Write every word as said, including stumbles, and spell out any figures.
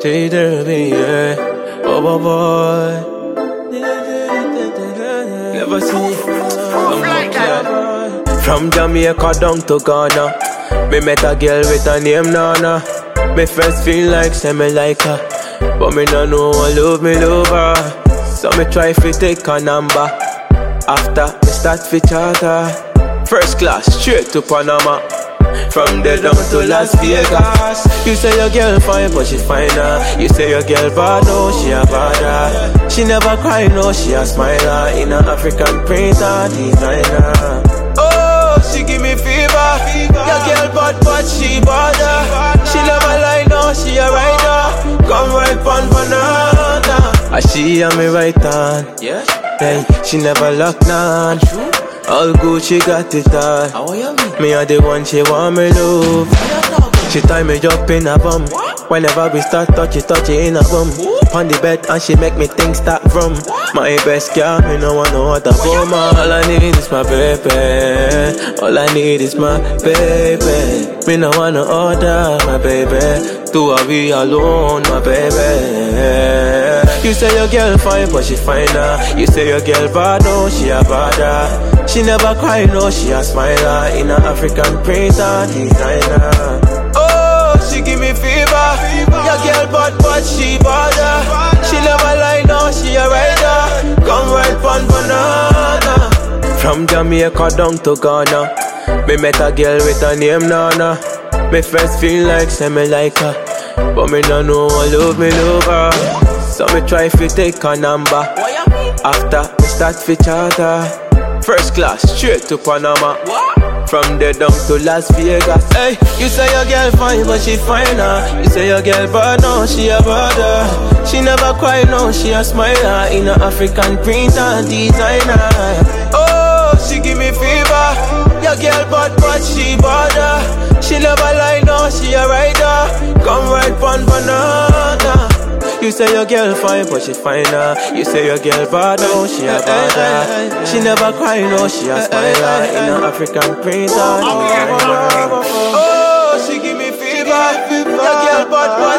T-Derby, yeah. Oh, boy, boy. Never see from Jamaica down to Ghana. Me met a girl with a name Nana. Me first feel like say me like her, but me no know I love me love her. So me try fi take a number. After me start fi charter, first class straight to Panama. From there down to Las Vegas. You say your girl fine, but she finer. You say your girl bad, no, she a badder. She never cry, no, she a smiler. In a African printer, designer. Oh, she give me fever. Your girl bad, but she badder. She never lie, no, she a rider. Come right on banana. Ah, she a me right hand. Yeah. Hey, she never lock none. All good, she got it all. Me a the one she want me love. She tie me up in a bum. Whenever we start touch it, touch it in a bum. On the bed and she make me think start from. My best girl, me no want no other woman. All I need is my baby. All I need is my baby. Me no want no other, my baby. Two are we alone, my baby. You say your girl fine, but she finer. You say your girl bad, no, she a badder. She never cry, no, she a smiler. In a African printer, designer. Oh, she give me fever. Your girl bad, but she badder. She never lie, no, she a rider. Come right on banana. From Jamaica down to Ghana. Me met a girl with a name Nana. Me first feel like say me like her, but me no know I love me love her. So me try fi take a number. After me start fi charter, first class straight to Panama. From there down to Las Vegas. Hey, you say your girl fine, but she finer. You say your girl bad, no, she a badder. She never cry, no, she a smiler. In a African printer, designer. Oh, she give me fever. Your girl bad, but she badder. She never lie, no, she a rider. Come right on banana. You say your girl fine, but she finer. You say your girl bad, no, she a badder. She never cry, no, she a smiler. In a African printer. Oh, she give me fever. Your girl bad,